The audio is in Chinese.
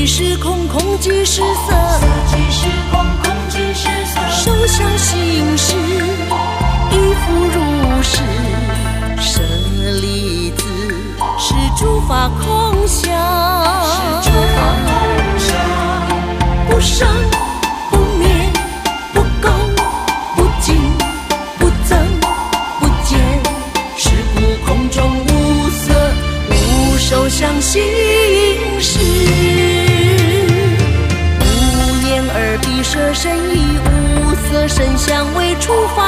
即是空，空即是色， 色即是空，空即是色。 受想行识，亦复如是。舍利子，是诸法空相， 是诸法空相。 不生不灭，不垢不净，不增不减。是故空中无色，无受想行识。无眼耳鼻舌身意，无色声香味触法